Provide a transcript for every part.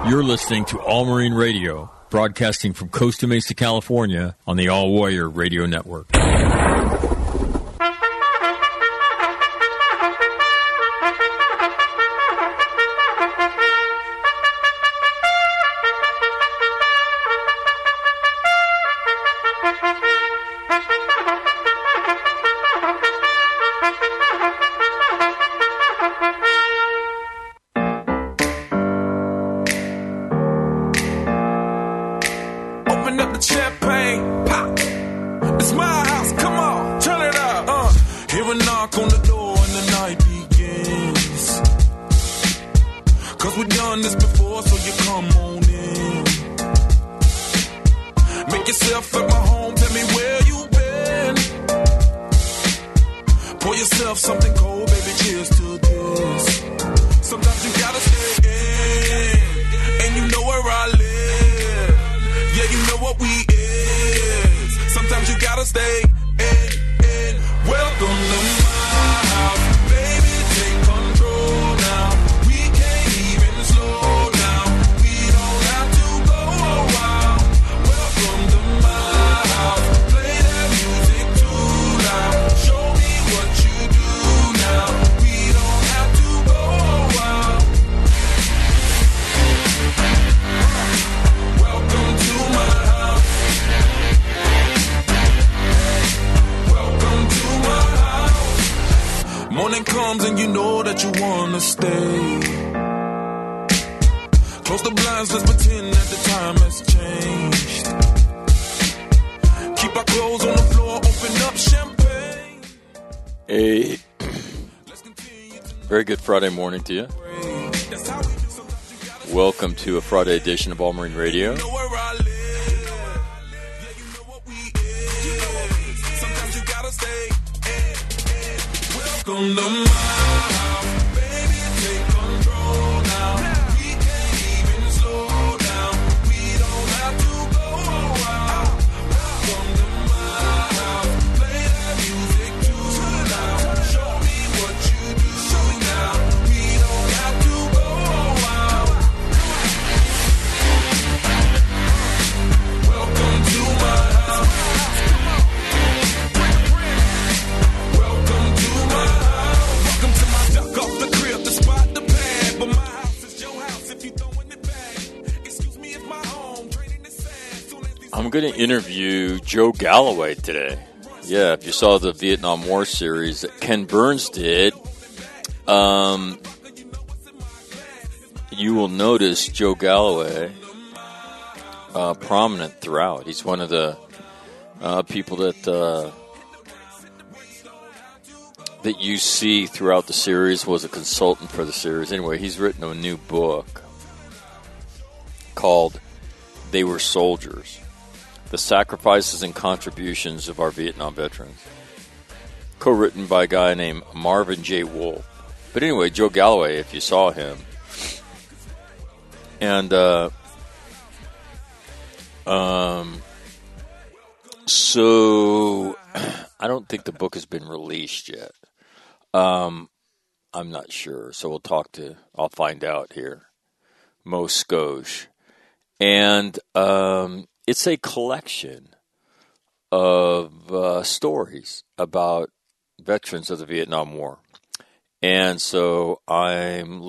You're listening to All Marine Radio, broadcasting from Costa Mesa, California, on the All Warrior Radio Network. Friday morning to you. Welcome to a Friday edition of All Marine Radio. I'm going to interview Joe Galloway today. Yeah, if you saw the Vietnam War series that Ken Burns did, you will notice Joe Galloway prominent throughout. He's one of the people that you see throughout the series, was a consultant for the series. Anyway, he's written a new book called They Were Soldiers: The Sacrifices and Contributions of Our Vietnam Veterans, co-written by a guy named Marvin J. Wolf. But anyway, Joe Galloway, if you saw him, and so I don't think the book has been released yet. I'm not sure, so I'll find out here. Mo Skosh. And it's a collection of stories about veterans of the Vietnam War. And so I'm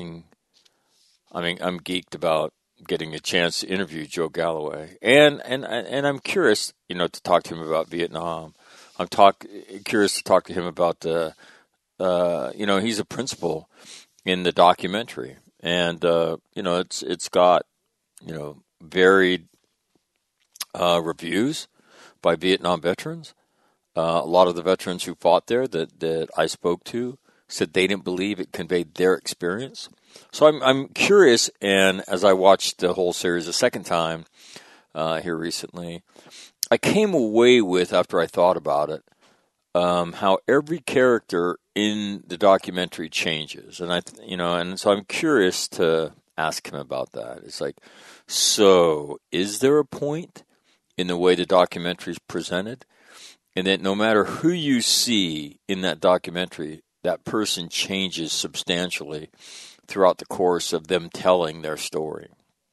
geeked about getting a chance to interview Joe Galloway. And I'm curious, to talk to him about Vietnam. I'm curious to talk to him about he's a principal in the documentary. And, it's got, varied reviews by Vietnam veterans. A lot of the veterans who fought there that I spoke to said they didn't believe it conveyed their experience. So I'm curious, and as I watched the whole series a second time here recently, I came away with, after I thought about it, how every character in the documentary changes, and so I'm curious to ask him about that. It's like, so is there a point in the way the documentary is presented, and that no matter who you see in that documentary, that person changes substantially throughout the course of them telling their story?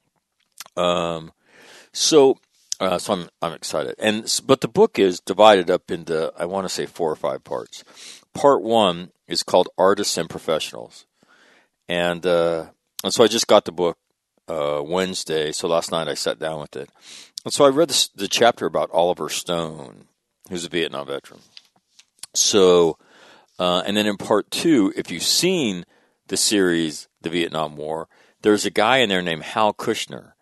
So I'm excited, but the book is divided up into, I want to say, 4 or 5 parts. Part 1 is called Artists and Professionals, and so I just got the book Wednesday. So last night I sat down with it, and so I read the chapter about Oliver Stone, who's a Vietnam veteran. So, and then in part 2, if you've seen the series The Vietnam War, there's a guy in there named Hal Kushner.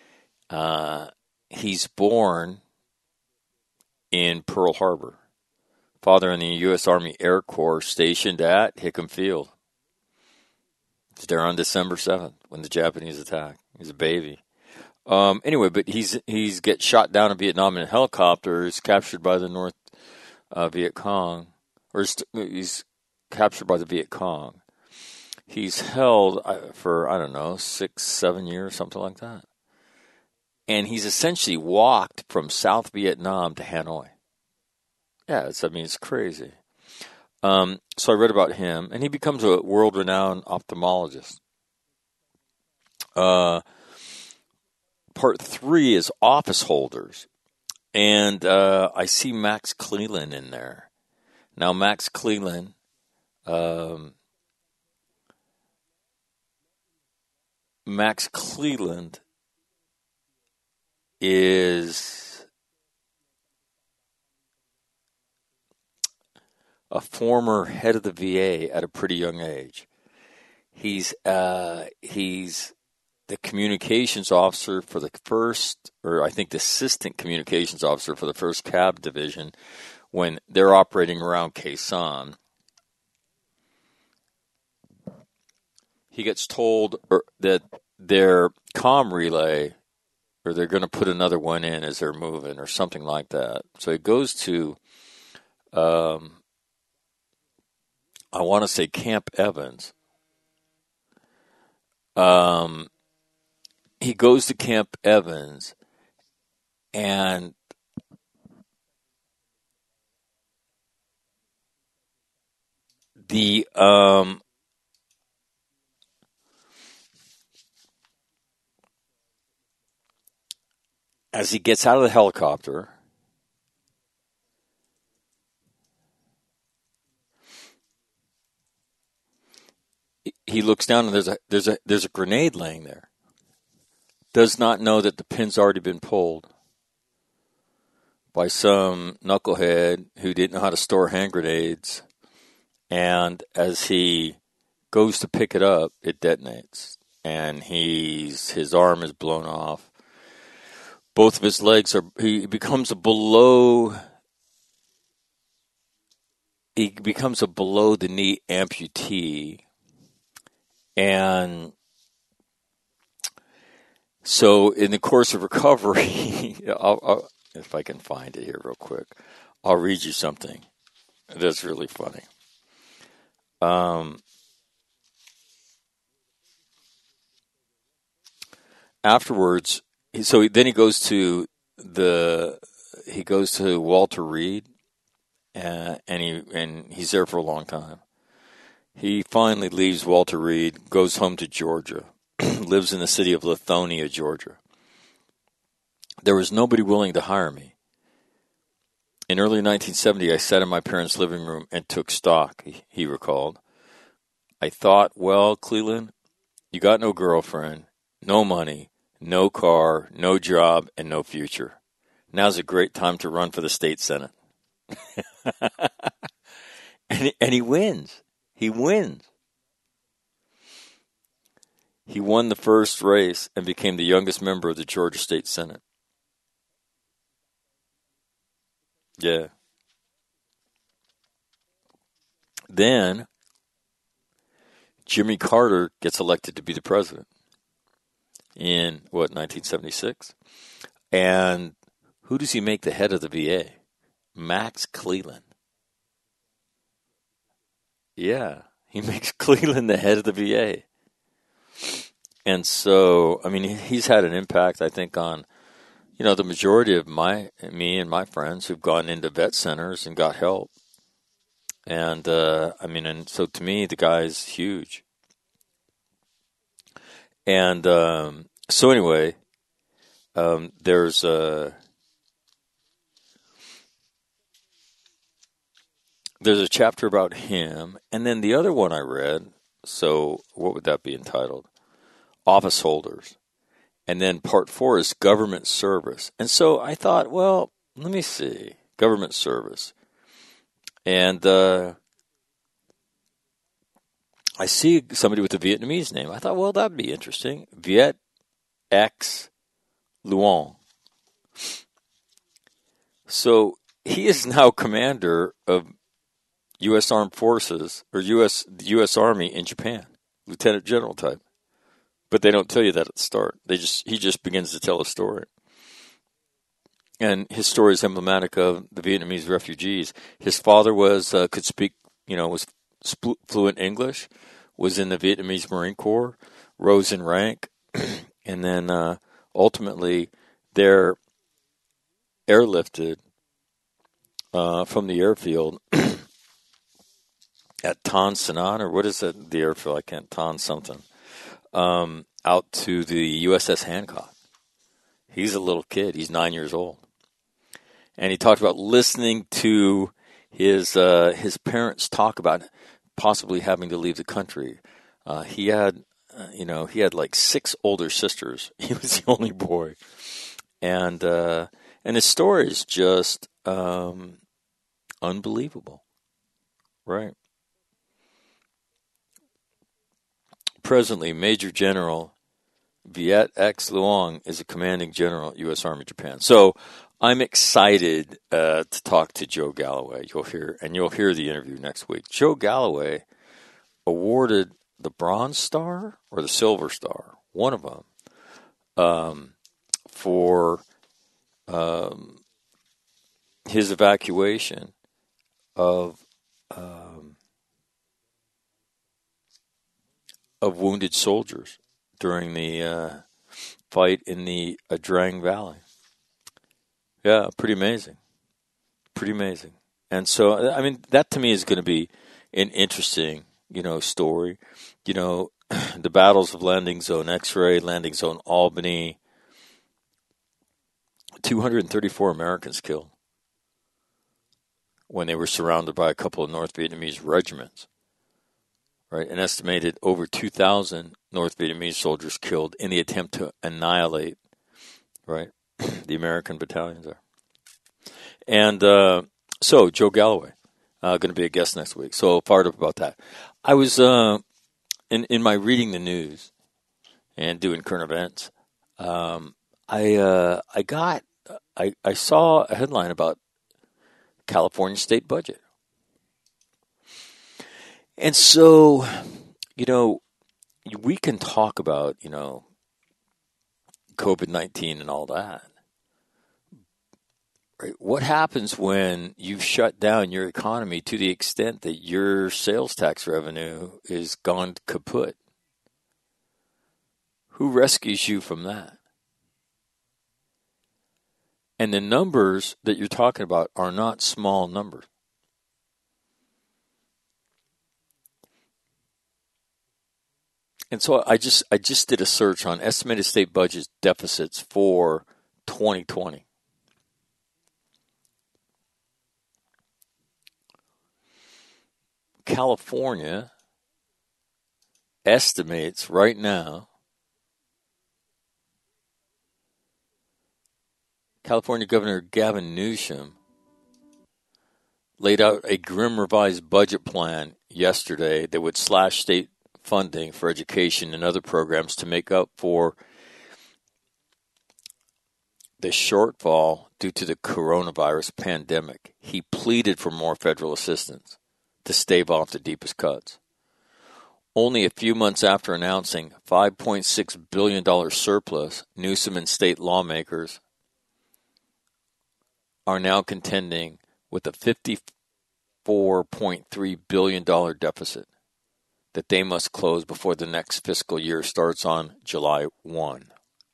He's born in Pearl Harbor. Father in the U.S. Army Air Corps stationed at Hickam Field. He's there on December 7th when the Japanese attack. He's a baby. Anyway, but he's gets shot down in Vietnam in a helicopter. He's captured by the North Viet Cong, or he's captured by the Viet Cong. He's held for, I don't know, 6-7 years, something like that. And he's essentially walked from South Vietnam to Hanoi. Yeah, it's crazy. So I read about him, and he becomes a world-renowned ophthalmologist. Part 3 is office holders, and I see Max Cleland in there. Now, Max Cleland, is a former head of the VA at a pretty young age. He's the communications officer for the first, or I think the assistant communications officer for the 1st Cab Division when they're operating around Khe Sanh. He gets told that their comm relay, or they're going to put another one in as they're moving, or something like that. So he goes to, I want to say Camp Evans. He goes to Camp Evans, and as he gets out of the helicopter, he looks down and there's a grenade laying there. Does not know that the pin's already been pulled by some knucklehead who didn't know how to store hand grenades. And as he goes to pick it up, it detonates, and his arm is blown off. Both of his legs he becomes a below the knee amputee. And so in the course of recovery, I'll, if I can find it here real quick, I'll read you something that's really funny. Afterwards, then he goes to Walter Reed, and he's there for a long time. He finally leaves Walter Reed, goes home to Georgia, lives in the city of Lithonia, Georgia. There was nobody willing to hire me. In early 1970, I sat in my parents' living room and took stock, he recalled. I thought, well, Cleland, you got no girlfriend, no money, no car, no job, and no future. Now's a great time to run for the state senate. and he wins. He wins. He won the first race and became the youngest member of the Georgia State Senate. Yeah. Then Jimmy Carter gets elected to be the president in, 1976? And who does he make the head of the VA? Max Cleland. Yeah, he makes Cleland the head of the VA. And so, he's had an impact, I think, on, the majority of me and my friends who've gone into vet centers and got help. And, and so to me, the guy's huge. And so anyway, There's a chapter about him, and then the other one I read. So what would that be entitled? Office holders. And then part 4 is government service. And so I thought, well, let me see. Government service. And I see somebody with a Vietnamese name. I thought, well, that'd be interesting. Viet X Luong. So he is now commander of U.S. Armed Forces, or the U.S. Army in Japan. Lieutenant General type. But they don't tell you that at the start. He just begins to tell a story. And his story is emblematic of the Vietnamese refugees. His father could speak, was fluent English, was in the Vietnamese Marine Corps, rose in rank, and then ultimately they're airlifted from the airfield at Tan Son, or what is it? The airfield, I can't, Tan something. Out to the USS Hancock. He's a little kid. He's 9 years old. And he talked about listening to his parents talk about possibly having to leave the country. He had like 6 older sisters. He was the only boy. And his story is just unbelievable. Right. Presently, Major General Viet X Luong is a commanding general at U.S. Army Japan. So I'm excited to talk to Joe Galloway. You'll hear the interview next week. Joe Galloway awarded the Bronze Star or the Silver Star, one of them, for his evacuation of wounded soldiers during the fight in the Drang Valley. Yeah, pretty amazing. Pretty amazing. And so, I mean, that to me is going to be an interesting, story. The battles of Landing Zone X-Ray, Landing Zone Albany, 234 Americans killed when they were surrounded by a couple of North Vietnamese regiments. Right, an estimated over 2,000 North Vietnamese soldiers killed in the attempt to annihilate, right, the American battalions there. And so Joe Galloway, going to be a guest next week. So fired up about that. I was in my reading the news and doing current events. I saw a headline about California state budget. And so, we can talk about, COVID-19 and all that. Right? What happens when you've shut down your economy to the extent that your sales tax revenue is gone kaput? Who rescues you from that? And the numbers that you're talking about are not small numbers. And so I just did a search on estimated state budget deficits for 2020. California estimates right now, California Governor Gavin Newsom laid out a grim revised budget plan yesterday that would slash state funding for education and other programs to make up for the shortfall due to the coronavirus pandemic. He pleaded for more federal assistance to stave off the deepest cuts. Only a few months after announcing $5.6 billion surplus, Newsom and state lawmakers are now contending with a $54.3 billion deficit that they must close before the next fiscal year starts on July 1.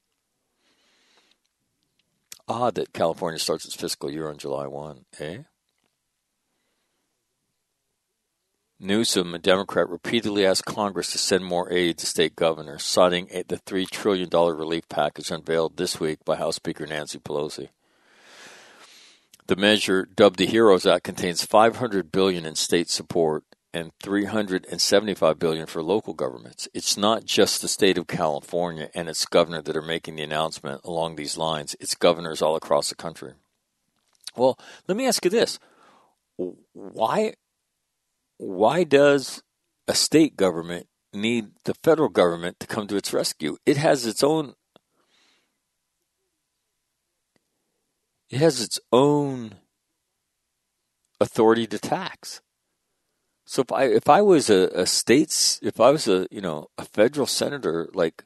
Odd that California starts its fiscal year on July 1, eh? Newsom, a Democrat, repeatedly asked Congress to send more aid to state governors, citing the $3 trillion relief package unveiled this week by House Speaker Nancy Pelosi. The measure, dubbed the HEROES Act, contains $500 billion in state support and $375 billion for local governments. It's not just the state of California and its governor that are making the announcement along these lines. It's governors all across the country. Well, let me ask you this. Why does a state government need the federal government to come to its rescue? It has its own authority to tax. So if I was a federal senator, like,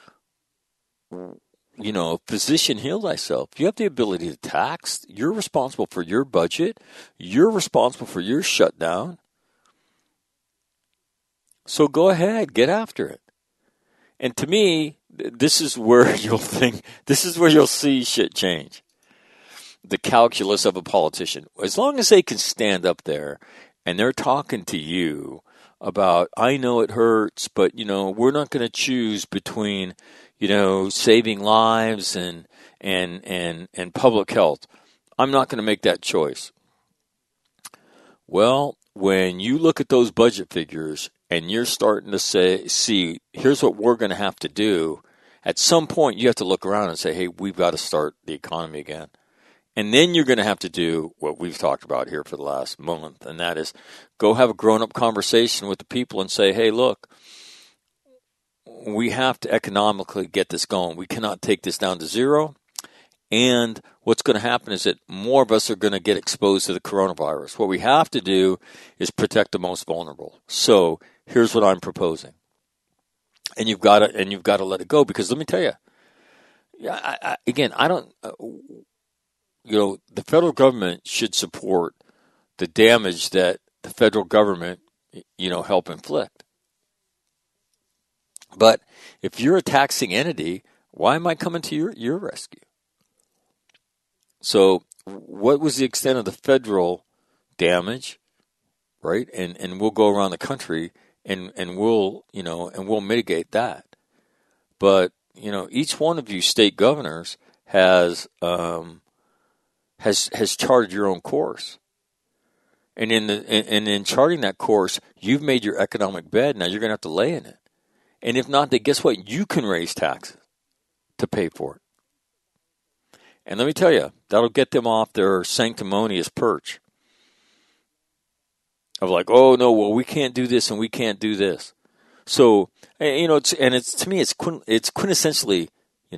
physician, heal thyself. You have the ability to tax. You're responsible for your budget. You're responsible for your shutdown. So go ahead, get after it. And to me, this is where you'll see shit change. The calculus of a politician. As long as they can stand up there and they're talking to you about, I know it hurts, but, we're not going to choose between, saving lives and public health. I'm not going to make that choice. Well, when you look at those budget figures and you're starting to see, here's what we're going to have to do, at some point you have to look around and say, hey, we've got to start the economy again. And then you're going to have to do what we've talked about here for the last month, and that is go have a grown-up conversation with the people and say, hey, look, we have to economically get this going. We cannot take this down to zero. And what's going to happen is that more of us are going to get exposed to the coronavirus. What we have to do is protect the most vulnerable. So here's what I'm proposing. And you've got to let it go, because let me tell you, the federal government should support the damage that the federal government, help inflict. But if you're a taxing entity, why am I coming to your rescue? So what was the extent of the federal damage, right? And we'll go around the country and we'll mitigate that. But, each one of you state governors has charted your own course. And in charting that course, you've made your economic bed. Now you're going to have to lay in it. And if not, then guess what? You can raise taxes to pay for it. And let me tell you, that'll get them off their sanctimonious perch of like, oh no, well, we can't do this and we can't do this. So, it's to me, it's quintessentially,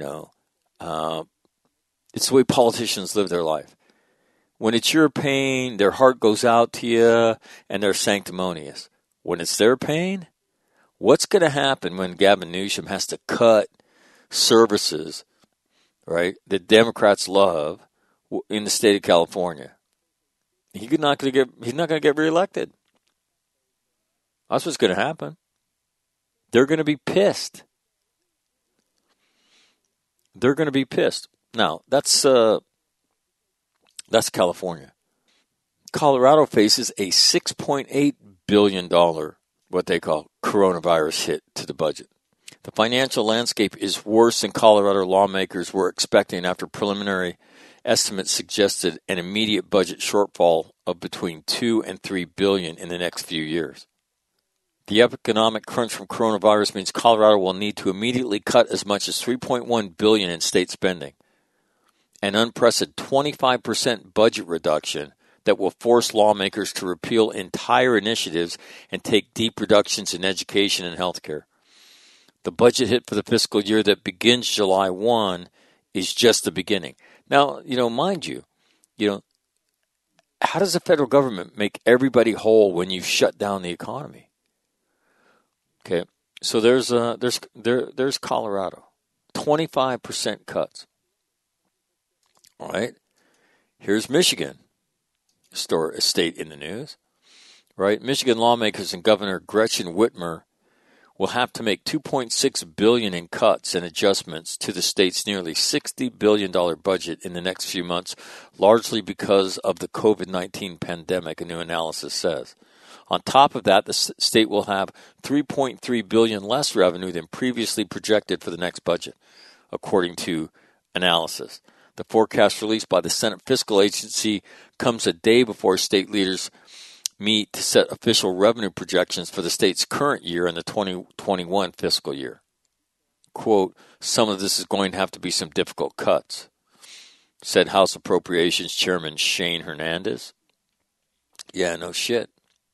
it's the way politicians live their life. When it's your pain, their heart goes out to you and they're sanctimonious. When it's their pain, what's going to happen when Gavin Newsom has to cut services, right, that Democrats love in the state of California? He's not going to get reelected. That's what's going to happen. They're going to be pissed. They're going to be pissed. Now, that's California. Colorado faces a $6.8 billion, what they call coronavirus hit to the budget. The financial landscape is worse than Colorado lawmakers were expecting after preliminary estimates suggested an immediate budget shortfall of between $2 and $3 billion in the next few years. The economic crunch from coronavirus means Colorado will need to immediately cut as much as $3.1 billion in state spending, an unprecedented 25% budget reduction that will force lawmakers to repeal entire initiatives and take deep reductions in education and healthcare. The budget hit for the fiscal year that begins July 1 is just the beginning. Now, mind you, how does the federal government make everybody whole when you shut down the economy? Okay, so there's Colorado, 25% cuts. All right, here's Michigan, a state in the news. Right, Michigan lawmakers and Governor Gretchen Whitmer will have to make $2.6 billion in cuts and adjustments to the state's nearly $60 billion budget in the next few months, largely because of the COVID-19 pandemic, a new analysis says. On top of that, the state will have $3.3 billion less revenue than previously projected for the next budget, according to analysis. The forecast released by the Senate Fiscal Agency comes a day before state leaders meet to set official revenue projections for the state's current year and the 2021 fiscal year. Quote, some of this is going to have to be some difficult cuts, said House Appropriations Chairman Shane Hernandez. Yeah, no shit.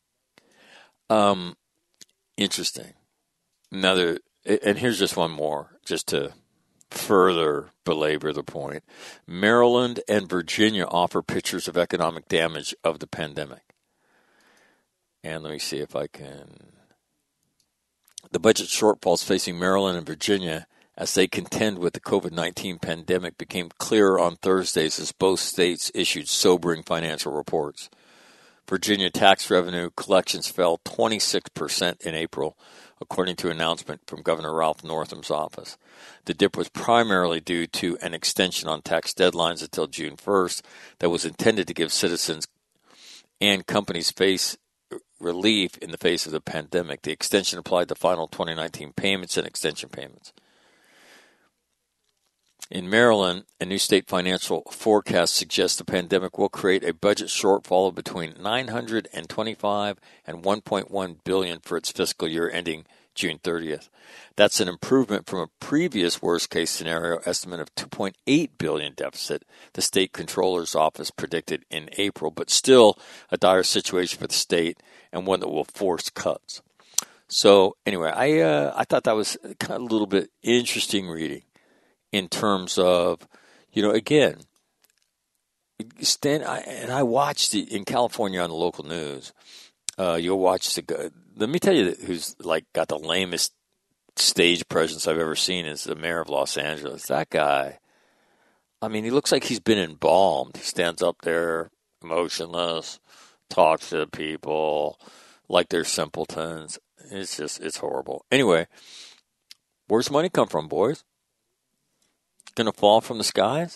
Interesting. And here's just one more, just to further belabor the point. Maryland and Virginia offer pictures of economic damage of the pandemic. And let me see if I can. The budget shortfalls facing Maryland and Virginia as they contend with the COVID-19 pandemic became clearer on Thursdays as both states issued sobering financial reports. Virginia tax revenue collections fell 26% in April, according to an announcement from Governor Ralph Northam's office. The dip was primarily due to an extension on tax deadlines until June 1st that was intended to give citizens and companies relief in the face of the pandemic. The extension applied to final 2019 payments and extension payments. In Maryland, a new state financial forecast suggests the pandemic will create a budget shortfall of between $925 and $1.1 billion for its fiscal year ending June 30th. That's an improvement from a previous worst-case scenario estimate of $2.8 billion deficit the state controller's office predicted in April, but still a dire situation for the state and one that will force cuts. So anyway, I thought that was kind of a little bit interesting reading in terms of, again, I watched in California on the local news. You'll watch let me tell you who's got the lamest stage presence I've ever seen is the mayor of Los Angeles. That guy, he looks like he's been embalmed. He stands up there emotionless, talks to people like they're simpletons. It's horrible. Anyway, where's money come from, boys? Going to fall from the skies?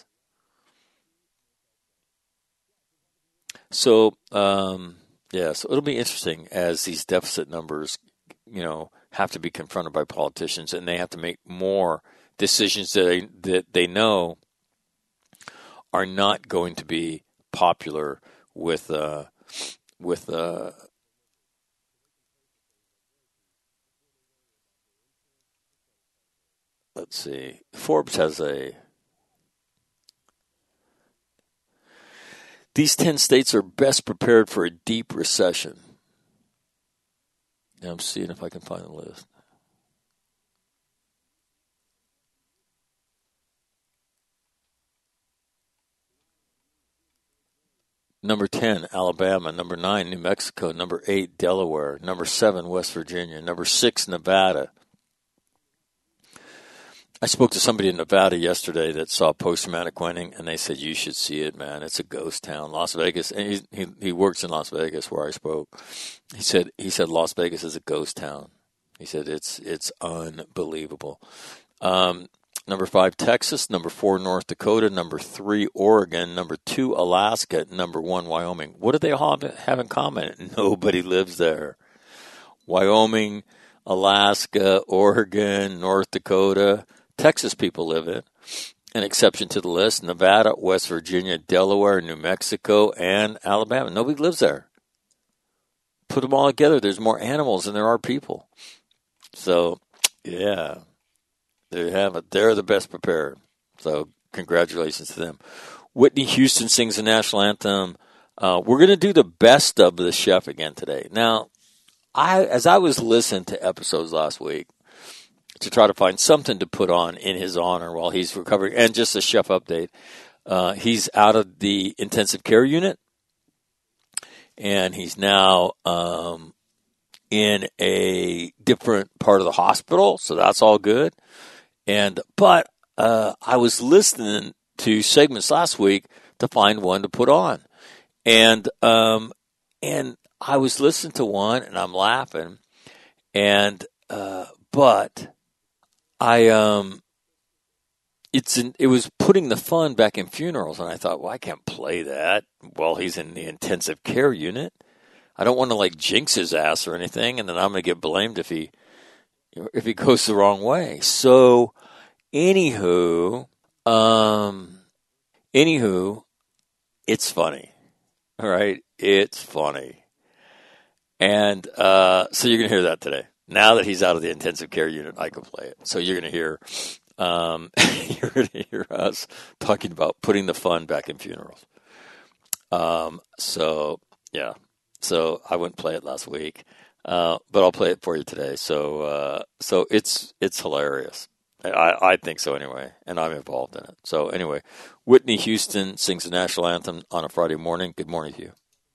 So, so it'll be interesting as these deficit numbers, have to be confronted by politicians, and they have to make more decisions that they know are not going to be popular with let's see. Forbes has these 10 states are best prepared for a deep recession. Now I'm seeing if I can find the list. Number 10, Alabama. Number 9, New Mexico. Number 8, Delaware. Number 7, West Virginia. Number 6, Nevada. I spoke to somebody in Nevada yesterday that saw post-traumatic winning, and they said, you should see it, man. It's a ghost town. Las Vegas, and he works in Las Vegas where I spoke. He said Las Vegas is a ghost town. He said it's unbelievable. Number 5, Texas. Number 4, North Dakota. Number 3, Oregon. Number 2, Alaska. Number 1, Wyoming. What do they all have in common? Nobody lives there. Wyoming, Alaska, Oregon, North Dakota. Texas people live in. An exception to the list, Nevada, West Virginia, Delaware, New Mexico, and Alabama. Nobody lives there. Put them all together, there's more animals than there are people. So, yeah, there you have it. They're the best prepared. So, congratulations to them. Whitney Houston sings the national anthem. We're going to do the best of the chef again today. Now, as I was listening to episodes last week, to try to find something to put on in his honor while he's recovering. And just a chef update, he's out of the intensive care unit, and he's now in a different part of the hospital, so that's all good. But I was listening to segments last week to find one to put on. And I was listening to one, and I'm laughing, but it was putting the fun back in funerals, and I thought, well, I can't play that while he's in the intensive care unit. I don't want to like jinx his ass or anything, and then I'm going to get blamed if he goes the wrong way. So, anywho, it's funny. All right, it's funny, and so you're going to hear that today. Now that he's out of the intensive care unit, I can play it. So you're going to hear, us talking about putting the fun back in funerals. So yeah, so I wouldn't play it last week, but I'll play it for you today. So it's hilarious. I think so anyway, and I'm involved in it. So anyway, Whitney Houston sings the national anthem on a Friday morning. Good morning to you.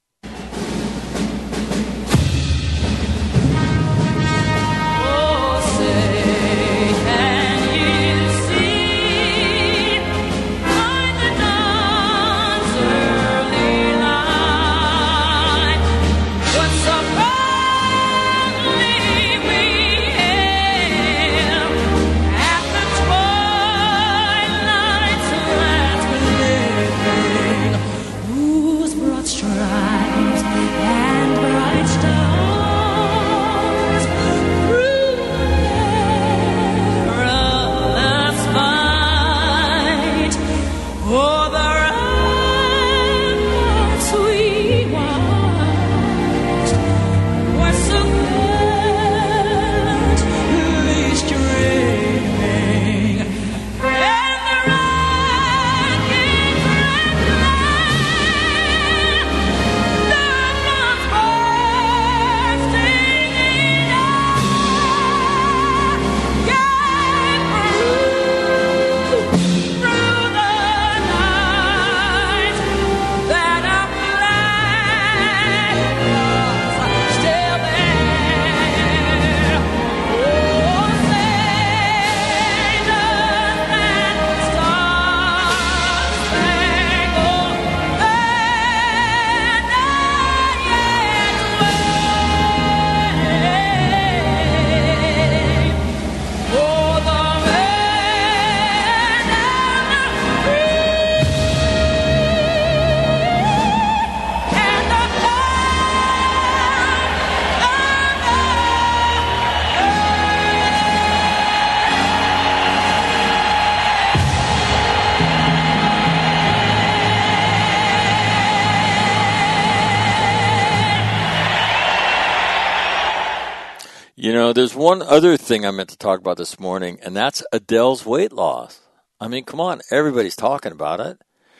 You know, there's one other thing I meant to talk about this morning, and that's Adele's weight loss. I mean, come on, everybody's talking about it.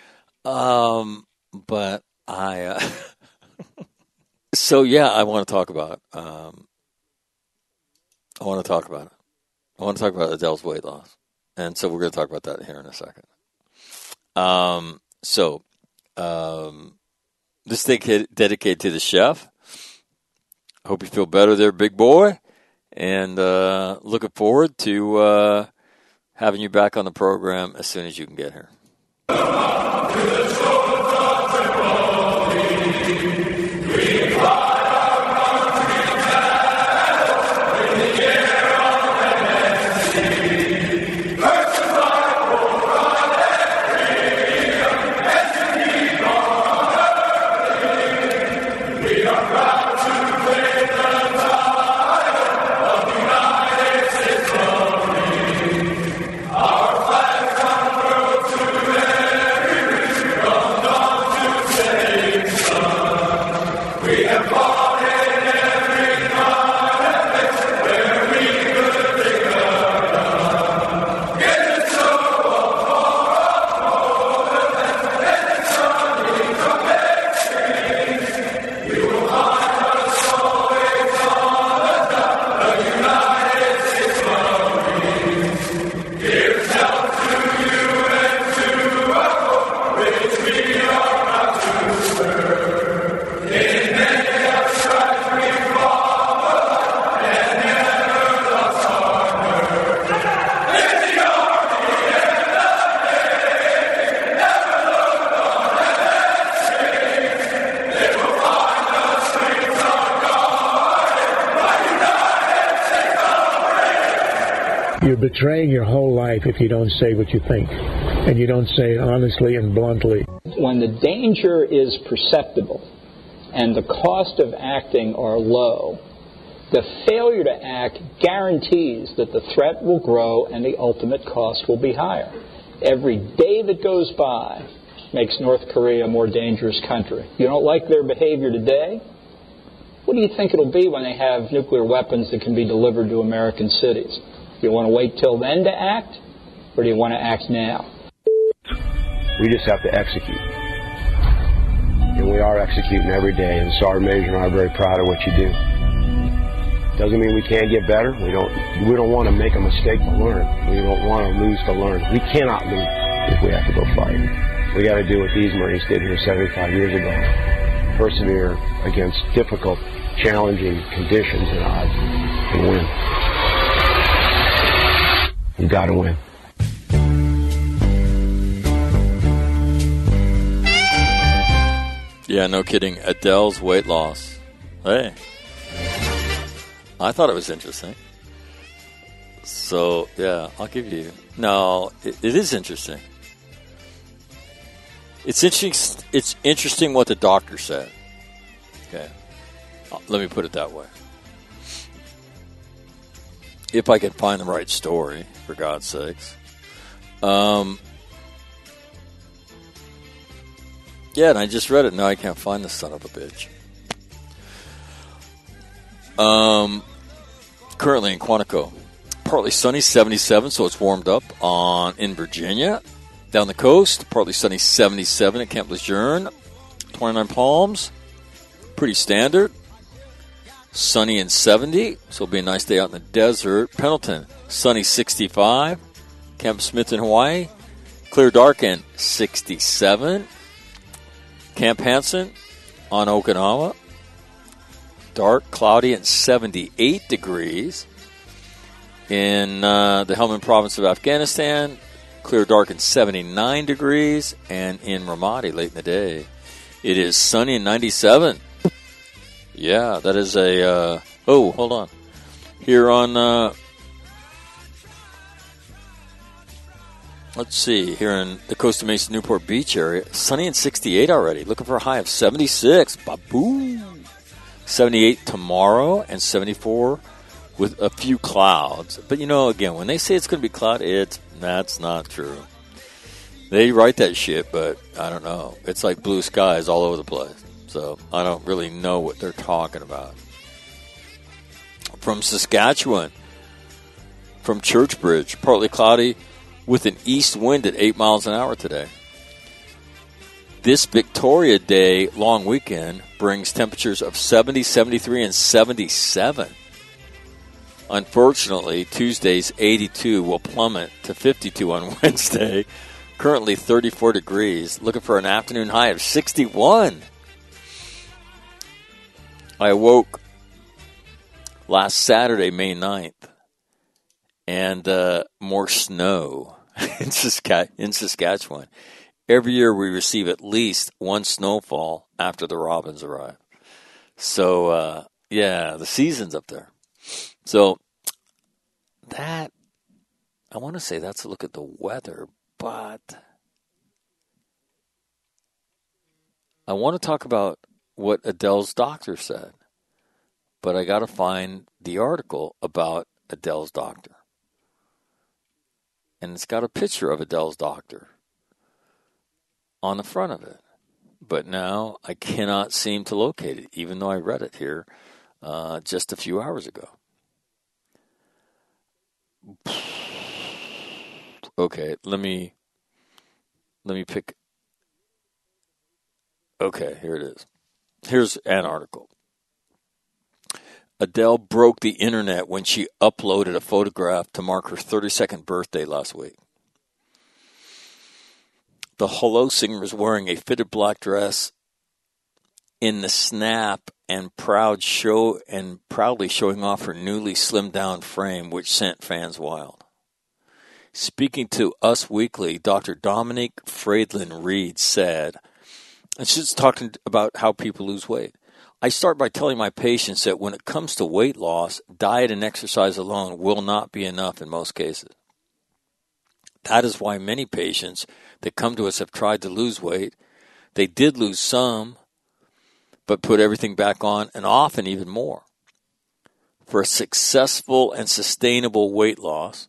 But I, so yeah, I want to talk about it. I want to talk about Adele's weight loss. And so we're going to talk about that here in a second. This thing dedicated to the chef. Hope you feel better there, big boy. And looking forward to having you back on the program as soon as you can get here. You're betraying your whole life if you don't say what you think, and you don't say it honestly and bluntly. When the danger is perceptible, and the cost of acting are low, the failure to act guarantees that the threat will grow and the ultimate cost will be higher. Every day that goes by makes North Korea a more dangerous country. You don't like their behavior today? What do you think it'll be when they have nuclear weapons that can be delivered to American cities? Do you want to wait till then to act, or do you want to act now? We just have to execute. And we are executing every day, and Sergeant Major and I are very proud of what you do. Doesn't mean we can't get better. We don't want to make a mistake to learn. We don't want to lose to learn. We cannot lose if we have to go fight. We got to do what these Marines did here 75 years ago. Persevere against difficult, challenging conditions and odds and win. You got to win. Yeah, no kidding. Adele's weight loss. Hey. I thought it was interesting. So, yeah, I'll give you. No, it is interesting. It's interesting what the doctor said. Okay. Let me put it that way. If I can find the right story, for God's sakes. Yeah, and I just read it. Now I can't find the son of a bitch. Currently in Quantico. Partly sunny, 77, so it's warmed up in Virginia. Down the coast, partly sunny, 77 at Camp Lejeune. 29 Palms, pretty standard. Sunny and 70, so it'll be a nice day out in the desert. Pendleton, sunny, 65. Camp Smith in Hawaii, clear dark and 67. Camp Hansen on Okinawa, dark, cloudy, and 78 degrees. In the Helmand province of Afghanistan, clear, dark, and 79 degrees. And in Ramadi, late in the day, it is sunny and 97. Yeah, that is a... hold on. Here on... let's see. Here in the Costa Mesa Newport Beach area, sunny and 68 already. Looking for a high of 76. Ba-boom! 78 tomorrow and 74 with a few clouds. But, again, when they say it's going to be cloudy, that's not true. They write that shit, but I don't know. It's like blue skies all over the place. So I don't really know what they're talking about. From Saskatchewan, from Churchbridge, partly cloudy with an east wind at 8 miles an hour today. This Victoria Day long weekend brings temperatures of 70, 73, and 77. Unfortunately, Tuesday's 82 will plummet to 52 on Wednesday. Currently 34 degrees. Looking for an afternoon high of 61. I awoke last Saturday, May 9th, and more snow in Saskatchewan. Every year we receive at least one snowfall after the robins arrive. So, the season's up there. So, I want to say that's a look at the weather, but I want to talk about what Adele's doctor said. But I got to find the article about Adele's doctor. And it's got a picture of Adele's doctor on the front of it. But now I cannot seem to locate it, even though I read it here just a few hours ago. Okay, let me pick. Okay, here it is. Here's an article. Adele broke the internet when she uploaded a photograph to mark her 32nd birthday last week. The Hello singer was wearing a fitted black dress in the snap and proudly showing off her newly slimmed down frame, which sent fans wild. Speaking to Us Weekly, Dr. Dominique Friedland-Reed said, and she's talking about how people lose weight. I start by telling my patients that when it comes to weight loss, diet and exercise alone will not be enough in most cases. That is why many patients that come to us have tried to lose weight. They did lose some, but put everything back on and off and even more. For a successful and sustainable weight loss,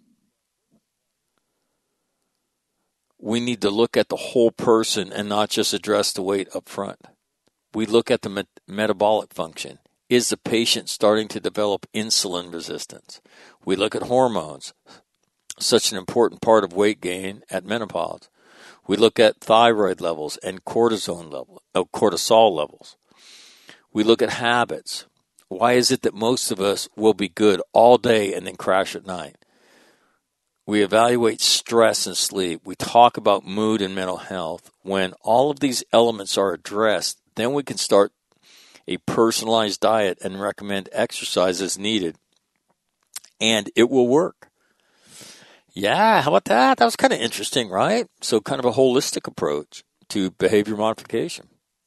we need to look at the whole person and not just address the weight up front. We look at the metabolic function. Is the patient starting to develop insulin resistance? We look at hormones, such an important part of weight gain at menopause. We look at thyroid levels and cortisol levels. We look at habits. Why is it that most of us will be good all day and then crash at night? We evaluate stress and sleep. We talk about mood and mental health. When all of these elements are addressed, then we can start a personalized diet and recommend exercise as needed. And it will work. Yeah, how about that? That was kind of interesting, right? So kind of a holistic approach to behavior modification.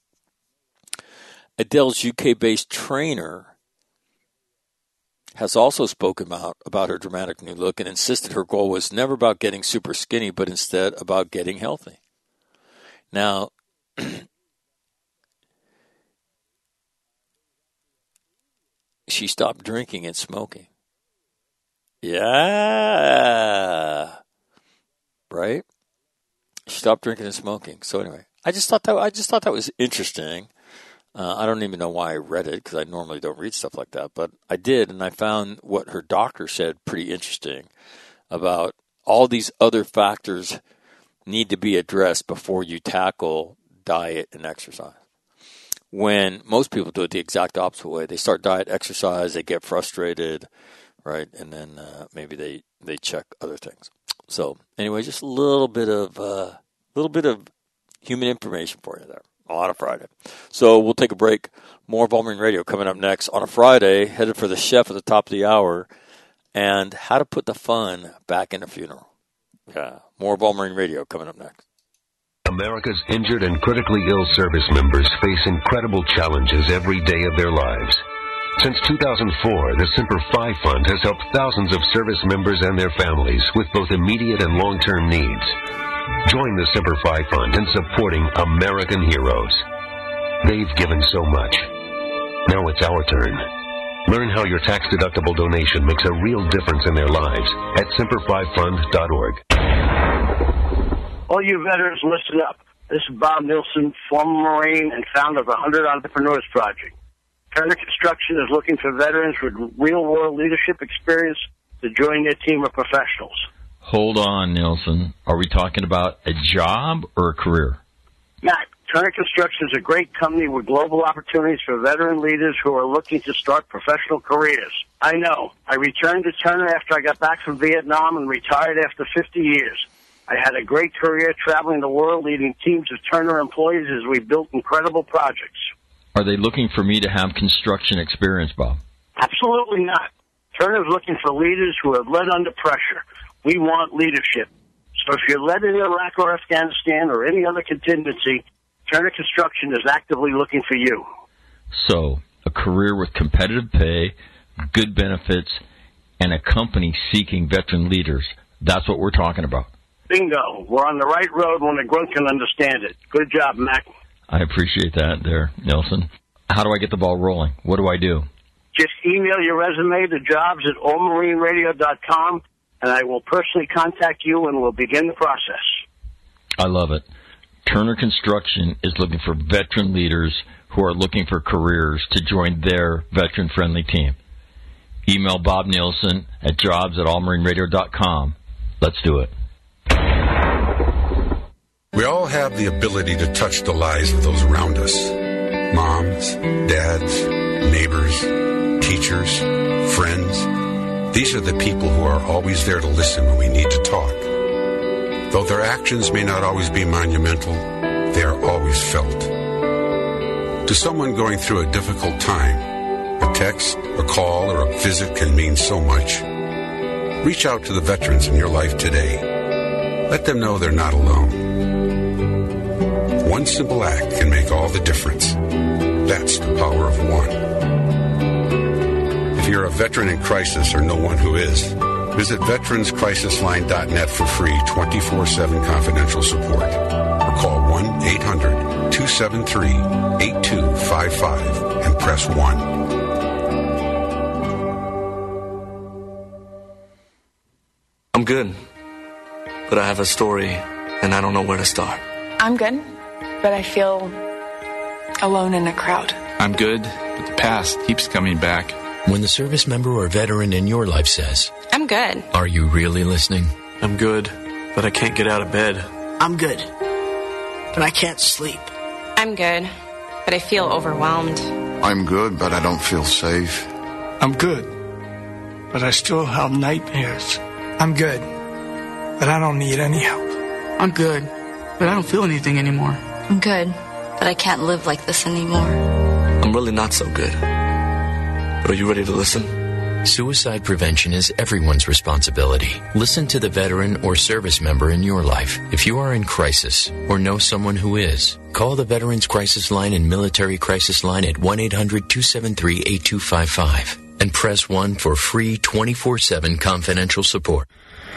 Adele's UK-based trainer has also spoken about her dramatic new look and insisted her goal was never about getting super skinny, but instead about getting healthy. Now, she stopped drinking and smoking. Yeah. Right? She stopped drinking and smoking. So anyway, I just thought that was interesting. I don't even know why I read it, because I normally don't read stuff like that, but I did, and I found what her doctor said pretty interesting about all these other factors need to be addressed before you tackle diet and exercise. When most people do it the exact opposite way. They start diet, exercise, they get frustrated, right, and then maybe they check other things. So anyway, just a little bit of human information for you there on a Friday. So we'll take a break. More of All Marine Radio coming up next on a Friday, headed for the chef at the top of the hour, and how to put the fun back in a funeral. Yeah, more of All Marine Radio coming up next. America's injured and critically ill service members face incredible challenges every day of their lives. Since 2004, the Semper Fi Fund has helped thousands of service members and their families with both immediate and long-term needs. Join the Semper Fi Fund in supporting American heroes. They've given so much. Now it's our turn. Learn how your tax-deductible donation makes a real difference in their lives at semperfifund.org. All you veterans, listen up. This is Bob Nilsson, former Marine and founder of the 100 Entrepreneurs Project. Turner Construction is looking for veterans with real-world leadership experience to join their team of professionals. Hold on, Nilsson. Are we talking about a job or a career? Matt, Turner Construction is a great company with global opportunities for veteran leaders who are looking to start professional careers. I know. I returned to Turner after I got back from Vietnam and retired after 50 years. I had a great career traveling the world, leading teams of Turner employees as we built incredible projects. Are they looking for me to have construction experience, Bob? Absolutely not. Turner is looking for leaders who have led under pressure. We want leadership. So if you're led in Iraq or Afghanistan or any other contingency, Turner Construction is actively looking for you. So, a career with competitive pay, good benefits, and a company seeking veteran leaders. That's what we're talking about. Bingo. We're on the right road when the grunt can understand it. Good job, Mac. I appreciate that there, Nelson. How do I get the ball rolling? What do I do? Just email your resume to jobs@allmarineradio.com, and I will personally contact you and we'll begin the process. I love it. Turner Construction is looking for veteran leaders who are looking for careers to join their veteran-friendly team. Email Bob Nilsson at jobs@allmarineradio.com. Let's do it. We all have the ability to touch the lives of those around us. Moms, dads, neighbors, teachers, friends. These are the people who are always there to listen when we need to talk. Though their actions may not always be monumental, they are always felt. To someone going through a difficult time, a text, a call, or a visit can mean so much. Reach out to the veterans in your life today. Let them know they're not alone. One simple act can make all the difference. That's the power of one. If you're a veteran in crisis or know one who is, Visit veteranscrisisline.net for free 24/7 confidential support. Or call 1-800-273-8255 and press 1. I'm good, but I have a story and I don't know where to start. I'm good, but I feel alone in a crowd. I'm good, but the past keeps coming back. When the service member or veteran in your life says, I'm good. Are you really listening? I'm good, but I can't get out of bed. I'm good, but I can't sleep. I'm good, but I feel overwhelmed. I'm good, but I don't feel safe. I'm good, but I still have nightmares. I'm good, but I don't need any help. I'm good, but I don't feel anything anymore. I'm good, but I can't live like this anymore. I'm really not so good. Are you ready to listen? Suicide prevention is everyone's responsibility. Listen to the veteran or service member in your life. If you are in crisis or know someone who is, call the Veterans Crisis Line and Military Crisis Line at 1-800-273-8255 and press 1 for free 24/7 confidential support.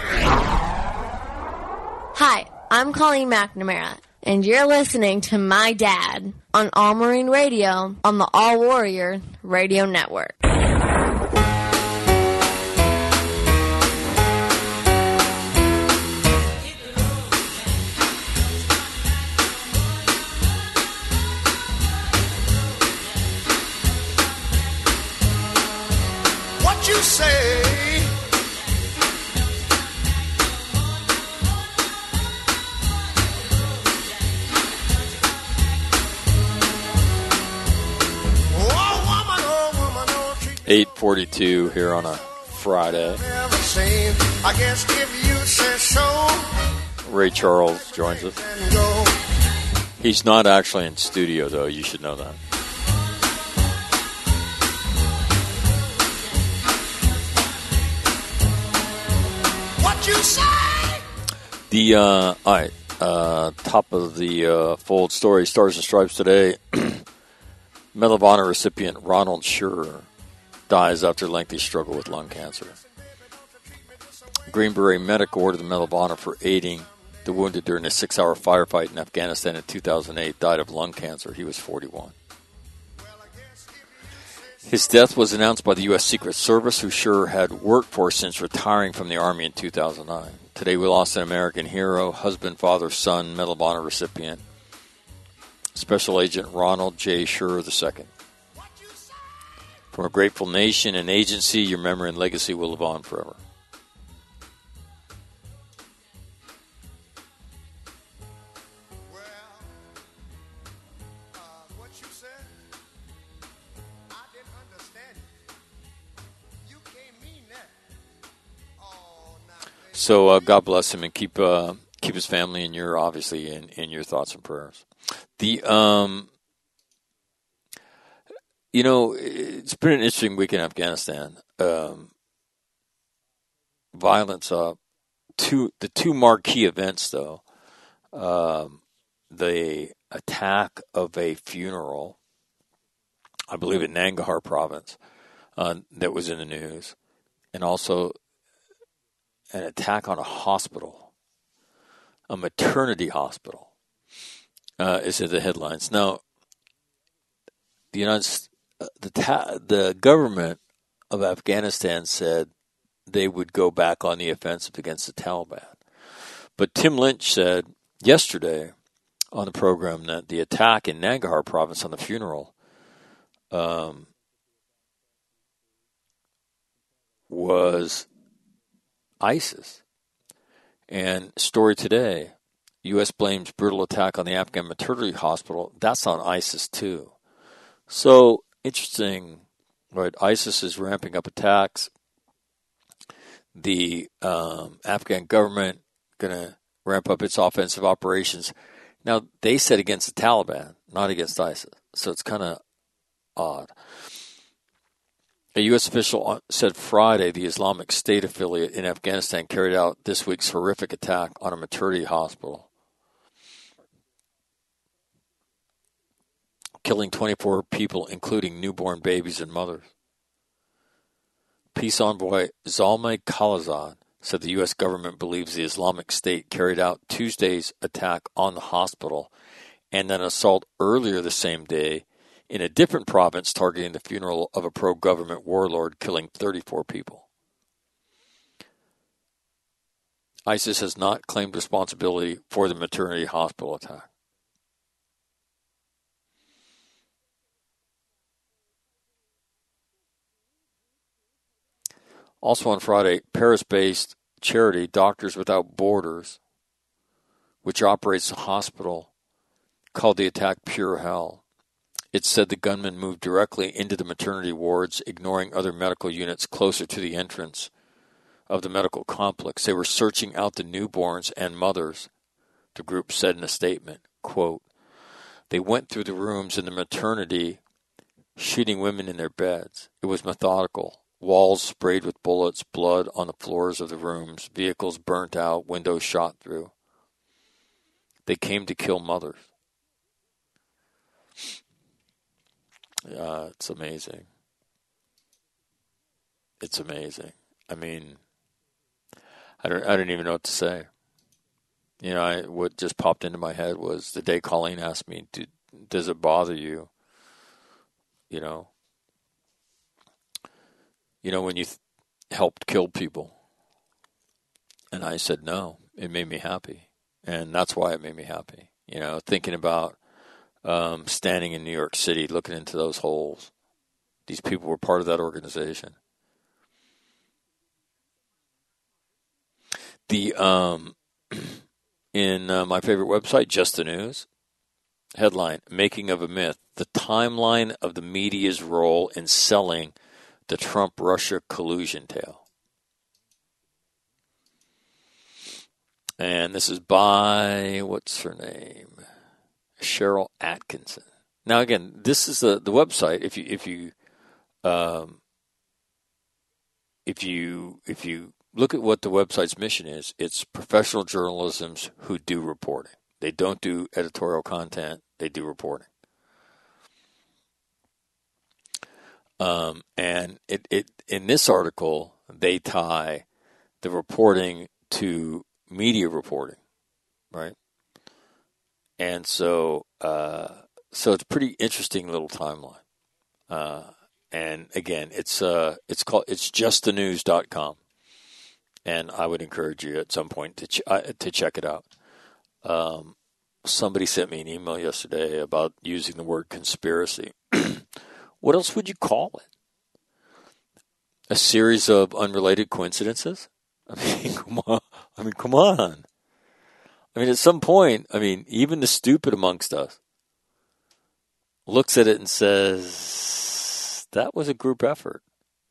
Hi, I'm Colleen McNamara, and you're listening to My Dad on All Marine Radio on the All Warrior Radio Network. What you say? Oh, woman, 8:42 here on a Friday. I guess if you say so. Ray Charles joins us. He's not actually in studio, though. You should know that. What you say? The all right, top of the fold story, Stars and Stripes today. Medal of Honor recipient Ronald Scherer dies after lengthy struggle with lung cancer. Green Beret medic awarded the Medal of Honor for aiding the wounded during a 6-hour firefight in Afghanistan in 2008. Died of lung cancer. He was 41. His death was announced by the U.S. Secret Service, who Scherer had worked for since retiring from the Army in 2009. Today we lost an American hero, husband, father, son, Medal of Honor recipient, Special Agent Ronald J. Scherer II. From a grateful nation and agency, your memory and legacy will live on forever. So God bless him and keep his family and your obviously in your thoughts and prayers. The it's been an interesting week in Afghanistan. Violence up. The two marquee events though, the attack of a funeral, I believe in Nangarhar province, that was in the news, and also an attack on a hospital, a maternity hospital, is in the headlines. Now, the government of Afghanistan said they would go back on the offensive against the Taliban. But Tim Lynch said yesterday on the program that the attack in Nangarhar province on the funeral was ISIS. And story today, U.S. blames brutal attack on the Afghan maternity hospital. That's on ISIS too. So interesting, right? ISIS is ramping up attacks. The Afghan government going to ramp up its offensive operations. Now, they said against the Taliban, not against ISIS. So it's kind of odd. A U.S. official said Friday the Islamic State affiliate in Afghanistan carried out this week's horrific attack on a maternity hospital, killing 24 people, including newborn babies and mothers. Peace envoy Zalmay Khalilzad said the U.S. government believes the Islamic State carried out Tuesday's attack on the hospital and an assault earlier the same day in a different province targeting the funeral of a pro-government warlord, killing 34 people. ISIS has not claimed responsibility for the maternity hospital attack. Also on Friday, Paris-based charity Doctors Without Borders, which operates a hospital, called the attack pure hell. It said the gunmen moved directly into the maternity wards, ignoring other medical units closer to the entrance of the medical complex. They were searching out the newborns and mothers, the group said in a statement. Quote, they went through the rooms in the maternity, shooting women in their beds. It was methodical. Walls sprayed with bullets, blood on the floors of the rooms, vehicles burnt out, windows shot through. They came to kill mothers. It's amazing. It's amazing. I mean, I don't even know what to say. You know, what just popped into my head was the day Colleen asked me, does it bother you? You know, when you helped kill people. And I said, no, it made me happy. And that's why it made me happy. You know, thinking about standing in New York City, looking into those holes. These people were part of that organization. In my favorite website, Just the News, headline, Making of a Myth, the timeline of the media's role in selling the Trump-Russia collusion tale. And this is by, what's her name? Cheryl Atkinson. Now again, this is the website. If you look at what the website's mission is, it's professional journalisms who do reporting. They don't do editorial content, they do reporting. And it in this article, they tie the reporting to media reporting, right? And so it's a pretty interesting little timeline. And again, it's justthenews.com. And I would encourage you at some point to check it out. Somebody sent me an email yesterday about using the word conspiracy. What else would you call it? A series of unrelated coincidences? I mean, come on. I mean, at some point, even the stupid amongst us looks at it and says, that was a group effort.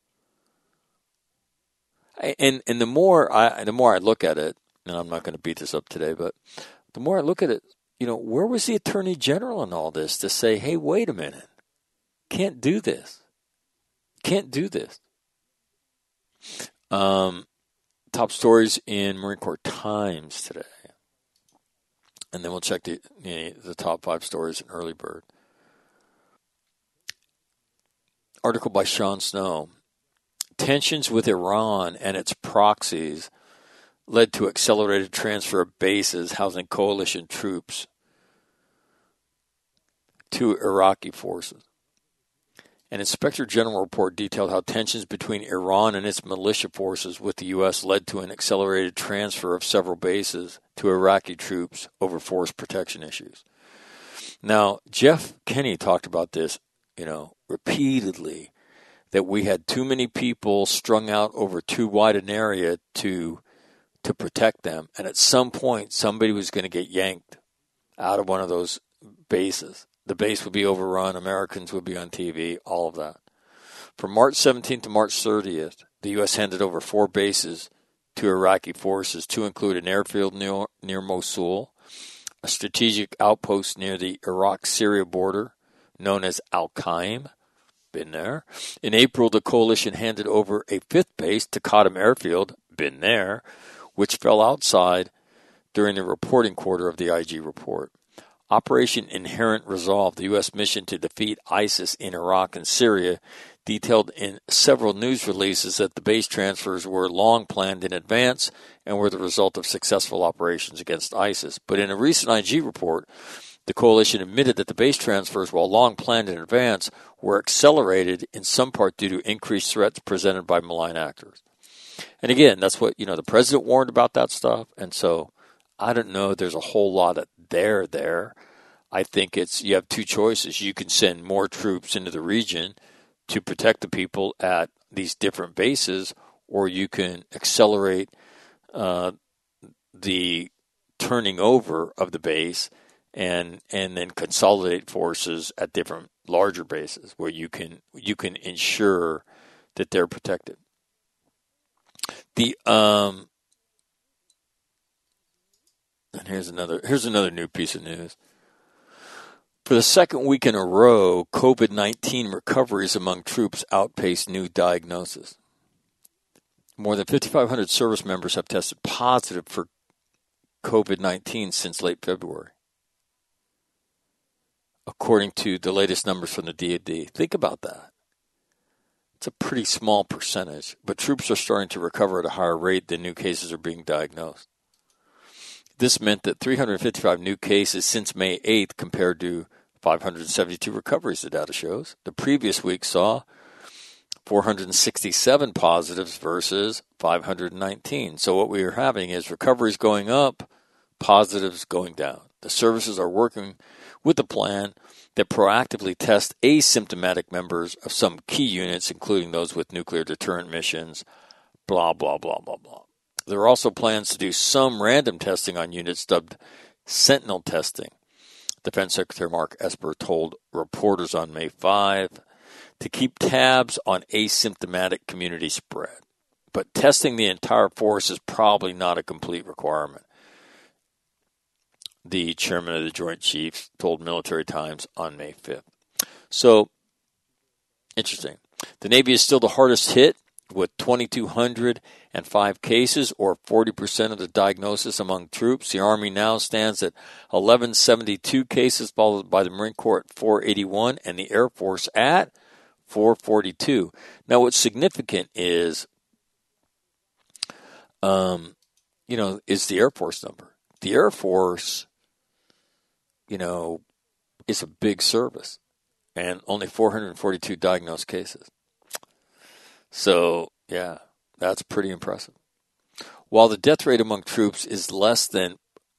And the more I look at it, and I'm not going to beat this up today, but the more I look at it, where was the Attorney General in all this to say, hey, wait a minute, can't do this. Top stories in Marine Corps Times today. And then we'll check the top 5 stories in Early Bird. Article by Sean Snow. Tensions with Iran and its proxies led to accelerated transfer of bases housing coalition troops to Iraqi forces. An Inspector General report detailed how tensions between Iran and its militia forces with the U.S. led to an accelerated transfer of several bases to Iraqi troops over force protection issues. Now, Jeff Kenney talked about this, repeatedly, that we had too many people strung out over too wide an area to protect them. And at some point, somebody was going to get yanked out of one of those bases. The base would be overrun. Americans would be on TV, all of that. From March 17th to March 30th, the U.S. handed over 4 bases to Iraqi forces. 2 include an airfield near Mosul, a strategic outpost near the Iraq-Syria border known as Al-Qaim. Been there. In April, the coalition handed over a 5th base to Qadim Airfield. Been there, which fell outside during the reporting quarter of the IG report. Operation Inherent Resolve, the U.S. mission to defeat ISIS in Iraq and Syria, detailed in several news releases that the base transfers were long planned in advance and were the result of successful operations against ISIS. But in a recent IG report, the coalition admitted that the base transfers, while long planned in advance, were accelerated in some part due to increased threats presented by malign actors. And again, that's what, the president warned about that stuff. And so I don't know, there's a whole lot of there. I think you have two choices. You can send more troops into the region to protect the people at these different bases, or you can accelerate the turning over of the base and then consolidate forces at different larger bases where you can ensure that they're protected. And here's another new piece of news. For the second week in a row, COVID-19 recoveries among troops outpaced new diagnoses. More than 5,500 service members have tested positive for COVID-19 since late February, according to the latest numbers from the DoD. Think about that. It's a pretty small percentage, but troops are starting to recover at a higher rate than new cases are being diagnosed. This meant that 355 new cases since May 8th compared to 572 recoveries, the data shows. The previous week saw 467 positives versus 519. So what we are having is recoveries going up, positives going down. The services are working with a plan that proactively tests asymptomatic members of some key units, including those with nuclear deterrent missions, blah, blah, blah, blah, blah. There are also plans to do some random testing on units dubbed sentinel testing. Defense Secretary Mark Esper told reporters on May 5 to keep tabs on asymptomatic community spread. But testing the entire force is probably not a complete requirement, the chairman of the Joint Chiefs told Military Times on May 5th. So, interesting. The Navy is still the hardest hit with 2,205 cases, or 40% of the diagnosis among troops. The Army now stands at 1,172 cases, followed by the Marine Corps at 481 and the Air Force at 442. Now, what's significant is, is the Air Force number. The Air Force, is a big service, and only 442 diagnosed cases. So, yeah, that's pretty impressive. While the death rate among troops is less than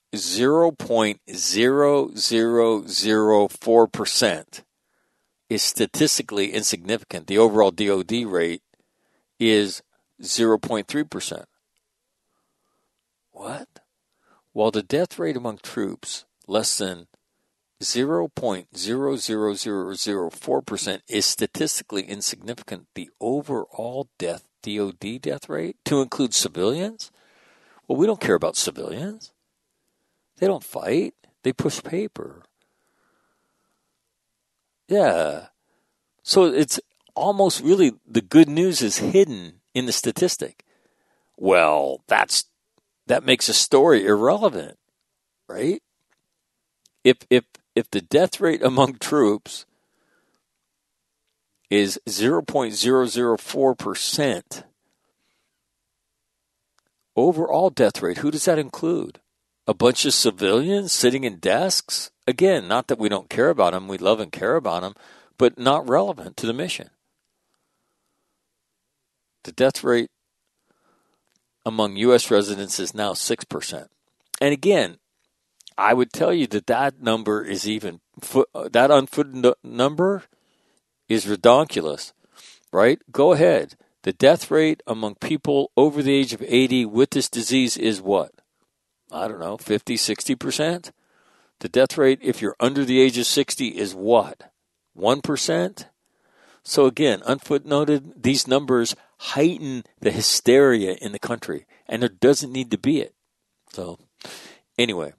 0.0004%, is statistically insignificant. The overall DoD rate is 0.3%. What? While the death rate among troops less than 0.00004% is statistically insignificant, the overall DoD death rate, to include civilians? Well, we don't care about civilians. They don't fight. They push paper. Yeah. So it's almost really, the good news is hidden in the statistic. Well, that makes a story irrelevant, right? If the death rate among troops is 0.004%, overall death rate, who does that include? A bunch of civilians sitting in desks? Again, not that we don't care about them, we love and care about them, but not relevant to the mission. The death rate among U.S. residents is now 6%. And again, I would tell you that number is that unfoot number is redonkulous, right? Go ahead. The death rate among people over the age of 80 with this disease is what? I don't know, 50, 60%? The death rate, if you're under the age of 60, is what? 1%? So again, unfootnoted, these numbers heighten the hysteria in the country, and there doesn't need to be it. So, anyway.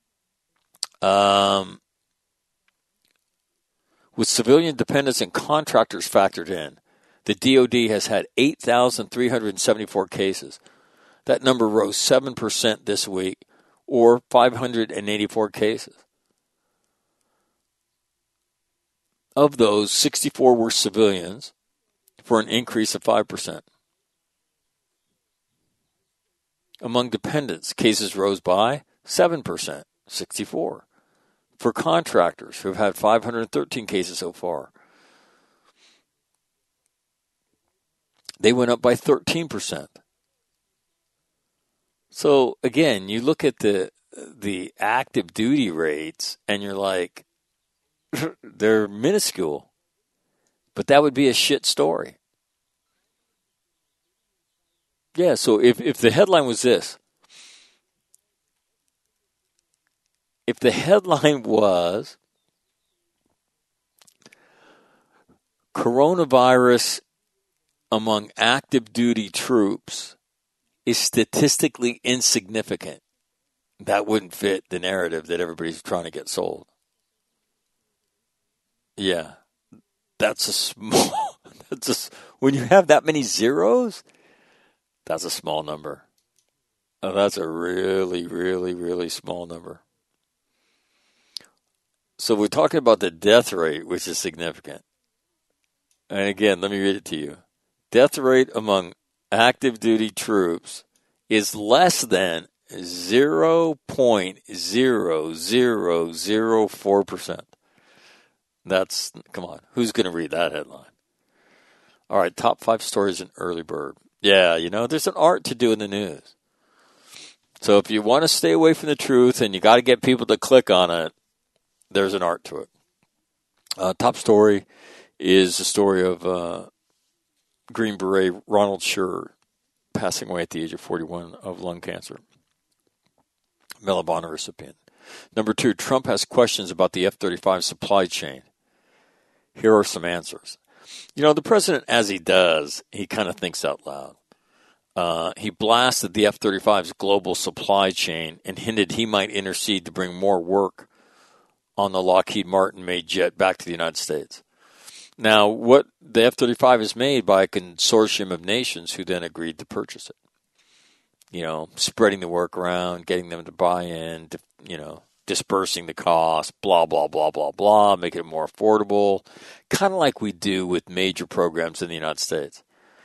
With civilian dependents and contractors factored in, the DoD has had 8,374 cases. That number rose 7% this week, or 584 cases. Of those, 64 were civilians for an increase of 5%. Among dependents, cases rose by 7%, 64. For contractors, who have had 513 cases so far, they went up by 13%. So, again, you look at the active duty rates, and you're like, they're minuscule. But that would be a shit story. Yeah, so if the headline was this, if the headline was coronavirus among active duty troops is statistically insignificant, that wouldn't fit the narrative that everybody's trying to get sold. Yeah, that's a small, when you have that many zeros, that's a small number. Oh, that's a really, really, really small number. So we're talking about the death rate, which is significant. And again, let me read it to you. Death rate among active duty troops is less than 0.0004%. That's, come on, who's going to read that headline? All right, top 5 stories in Early Bird. Yeah, there's an art to doing the news. So if you want to stay away from the truth and you got to get people to click on it, there's an art to it. Top story is the story of Green Beret Ronald Scherer passing away at the age of 41 of lung cancer. Medal of Honor recipient. Number 2, Trump has questions about the F-35 supply chain. Here are some answers. The president, as he does, he kind of thinks out loud. He blasted the F-35's global supply chain and hinted he might intercede to bring more work on the Lockheed Martin-made jet back to the United States. Now, what the F-35 is made by a consortium of nations who then agreed to purchase it. Spreading the work around, getting them to buy in, dispersing the cost, blah, blah, blah, blah, blah, making it more affordable, kind of like we do with major programs in the United States.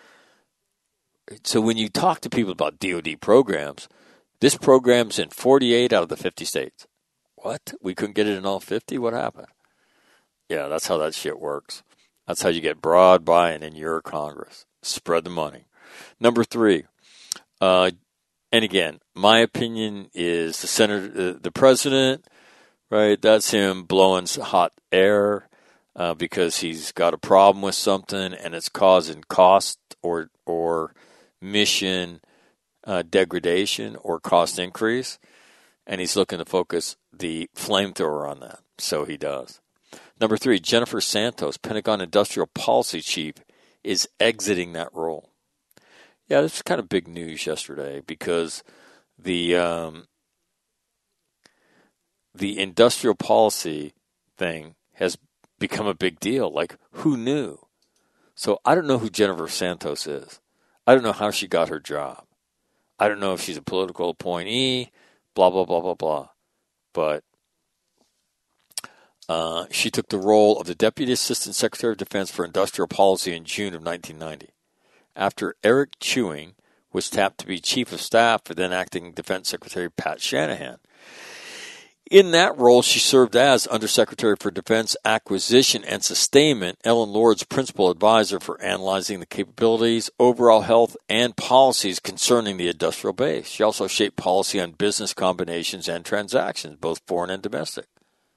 So when you talk to people about DoD programs, this program's in 48 out of the 50 states. What? We couldn't get it in all 50? What happened? Yeah, that's how that shit works. That's how you get broad buy-in in your Congress. Spread the money. Number 3, and again, my opinion is the president, right? That's him blowing hot air because he's got a problem with something and it's causing cost or mission degradation or cost increase, and he's looking to focus the flamethrower on that. So he does. Number 3, Jennifer Santos, Pentagon Industrial Policy Chief, is exiting that role. Yeah, this was kind of big news yesterday because the industrial policy thing has become a big deal. Like, who knew? So I don't know who Jennifer Santos is. I don't know how she got her job. I don't know if she's a political appointee, blah, blah, blah, blah, blah. But she took the role of the Deputy Assistant Secretary of Defense for Industrial Policy in June of 1990. After Eric Chewing was tapped to be Chief of Staff for then Acting Defense Secretary Pat Shanahan. In that role, she served as Undersecretary for Defense Acquisition and Sustainment, Ellen Lord's principal advisor for analyzing the capabilities, overall health, and policies concerning the industrial base. She also shaped policy on business combinations and transactions, both foreign and domestic.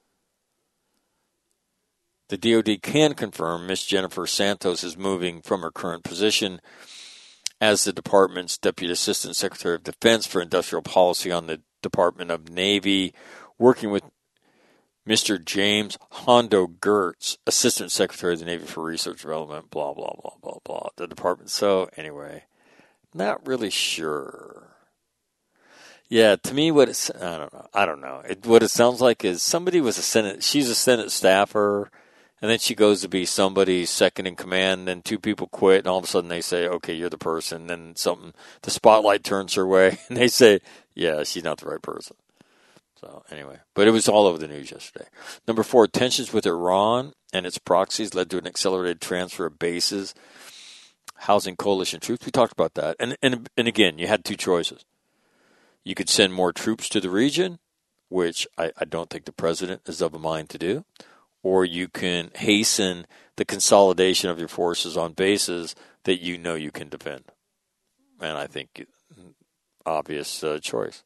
The DoD can confirm Ms. Jennifer Santos is moving from her current position as the department's Deputy Assistant Secretary of Defense for Industrial Policy on the Department of Navy, working with Mr. James Hondo Gertz, Assistant Secretary of the Navy for Research Development, blah, blah, blah, blah, blah. The department. So, anyway, not really sure. Yeah, to me, I don't know. What it sounds like is somebody was she's a Senate staffer, and then she goes to be somebody's second in command, then 2 people quit, and all of a sudden they say, okay, you're the person. Then the spotlight turns her way, and they say, yeah, she's not the right person. So anyway, but it was all over the news yesterday. Number 4, tensions with Iran and its proxies led to an accelerated transfer of bases housing coalition troops. We talked about that. And again, you had two choices. You could send more troops to the region, which I don't think the president is of a mind to do, or you can hasten the consolidation of your forces on bases that you know you can defend. And I think obvious choice.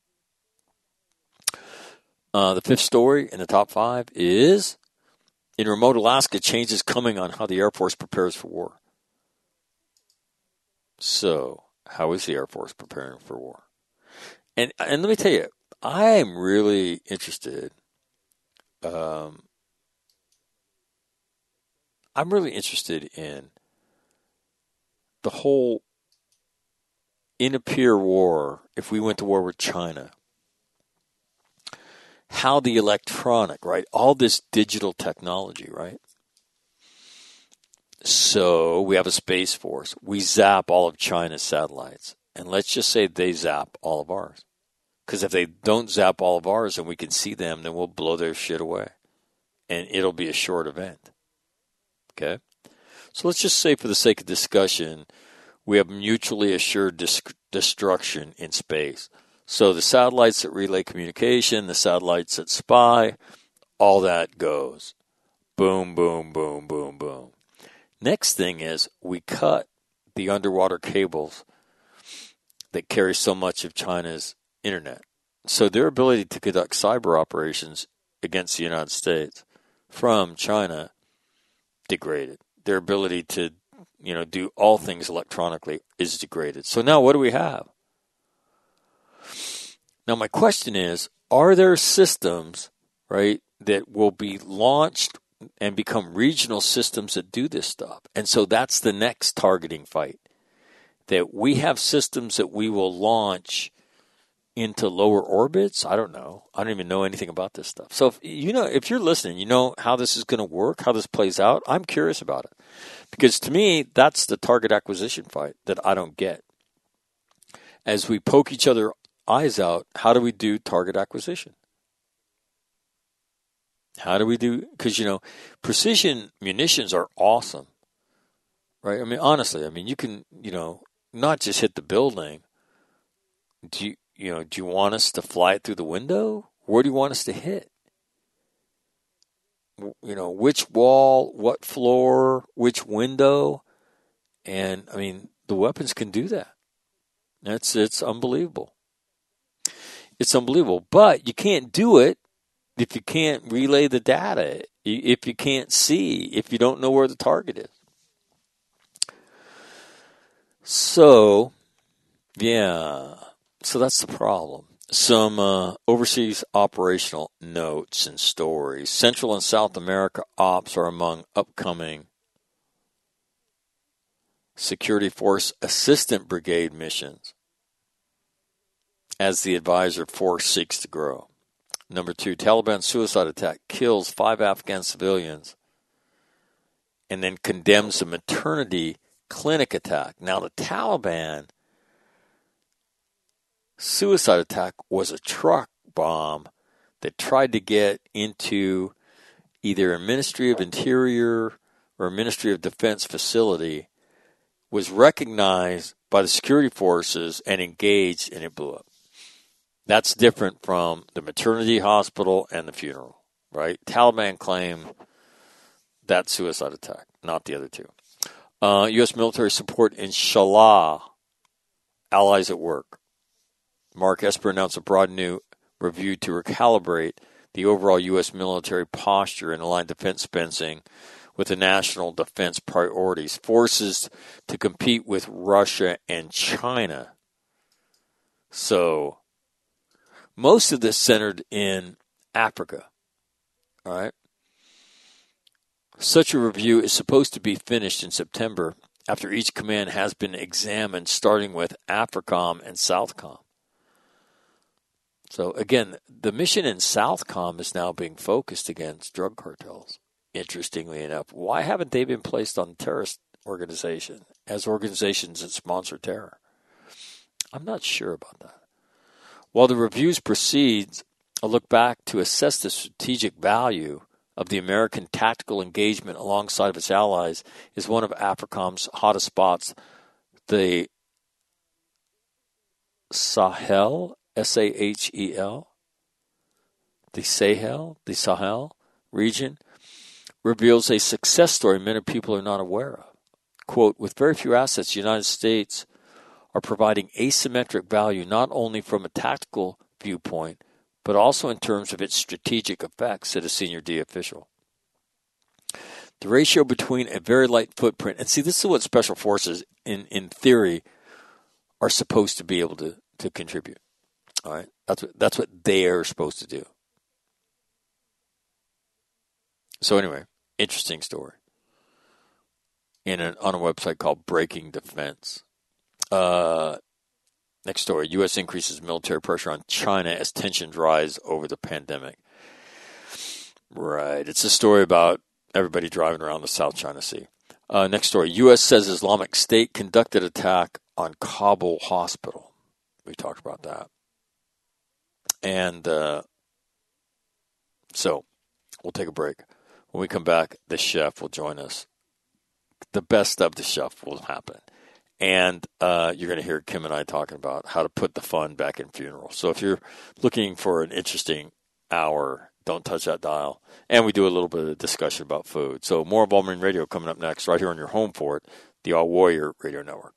The 5th story in the top 5 is, in remote Alaska, changes coming on how the Air Force prepares for war. So, how is the Air Force preparing for war? And let me tell you, I am really interested. I'm really interested in the whole in a peer war, if we went to war with China, how the electronic, right, all this digital technology, right? So we have a Space Force. We zap all of China's satellites. And let's just say they zap all of ours. Because if they don't zap all of ours and we can see them, then we'll blow their shit away. And it'll be a short event. Okay? So let's just say, for the sake of discussion, we have mutually assured destruction in space. So the satellites that relay communication, the satellites that spy, all that goes. Boom, boom, boom, boom, boom. Next thing is we cut the underwater cables that carry so much of China's internet. So their ability to conduct cyber operations against the United States from China degraded. Their ability to, do all things electronically is degraded. So now what do we have? Now my question is, are there systems, right, that will be launched and become regional systems that do this stuff? And so that's the next targeting fight. That we have systems that we will launch into lower orbits. I don't know. I don't even know anything about this stuff. So if you're listening, you know how this is going to work, how this plays out. I'm curious about it. Because to me, that's the target acquisition fight that I don't get. As we poke each other eyes out, how do we do target acquisition? How do we do, because, precision munitions are awesome, right? I mean, honestly, you can, not just hit the building. Do you want us to fly it through the window? Where do you want us to hit? Which wall, what floor, which window? And, the weapons can do that. It's unbelievable. It's unbelievable. But you can't do it if you can't relay the data, if you can't see, if you don't know where the target is. So, yeah. So that's the problem. Some overseas operational notes and stories. Central and South America ops are among upcoming Security Force Assistant Brigade missions as the advisor force seeks to grow. Number 2, Taliban suicide attack kills 5 Afghan civilians and then condemns the maternity clinic attack. Now, the Taliban suicide attack was a truck bomb that tried to get into either a Ministry of Interior or a Ministry of Defense facility, was recognized by the security forces and engaged, and it blew up. That's different from the maternity hospital and the funeral, right? Taliban claim that suicide attack, not the other two. U.S. military support in Shala, allies at work. Mark Esper announced a broad new review to recalibrate the overall U.S. military posture and align defense spending with the national defense priorities. Forces to compete with Russia and China. So, most of this centered in Africa. All right. Such a review is supposed to be finished in September after each command has been examined, starting with AFRICOM and SOUTHCOM. So, again, the mission in SOUTHCOM is now being focused against drug cartels, interestingly enough. Why haven't they been placed on terrorist organization as organizations that sponsor terror? I'm not sure about that. While the reviews proceed, A look back to assess the strategic value of the American tactical engagement alongside of its allies is one of AFRICOM's hottest spots. The Sahel, S-A-H-E-L, the Sahel region reveals a success story many people are not aware of. Quote, with very few assets, the United States are providing asymmetric value not only from a tactical viewpoint, but also in terms of its strategic effects, said a senior D official. The ratio between a very light footprint, and see, this is what special forces, in theory, are supposed to be able to contribute. All right, that's what they are supposed to do. So anyway, interesting story. On a website called Breaking Defense. Next story, U.S. increases military pressure on China as tensions rise over the pandemic. Right. It's a story about everybody driving around the South China Sea. Next story, U.S. says Islamic State conducted attack on Kabul hospital. We talked about that. And so we'll take a break. When we come back, the chef will join us. The best of the chef will happen. And you're going to hear Kim and I talking about how to put the fun back in funerals. So if you're looking for an interesting hour, don't touch that dial. And we do a little bit of discussion about food. So more of All Marine Radio coming up next right here on your home for it, the All Warrior Radio Network.